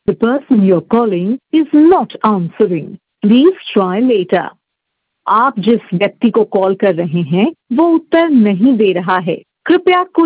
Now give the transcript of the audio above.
The person you're calling is not answering. Please try later. आप जिस व्यक्ति को कॉल कर रहे हैं वो उत्तर नहीं दे रहा है, कृपया कुछ